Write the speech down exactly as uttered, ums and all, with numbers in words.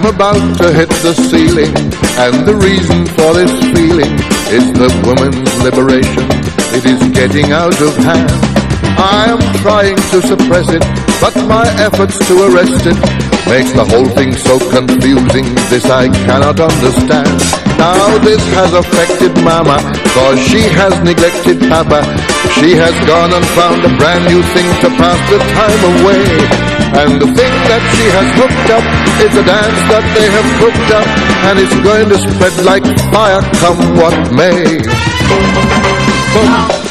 am about to hit the ceiling, and the reason for this feeling is the woman's liberation. It is getting out of hand. I am trying to suppress it, but my efforts to arrest it makes the whole thing so confusing. This I cannot understand. Now this has affected Mama, cause she has neglected Papa. She has gone and found a brand new thing to pass the time away. And the thing that she has hooked up is a dance that they have cooked up, and it's going to spread like fire come what may. Boom.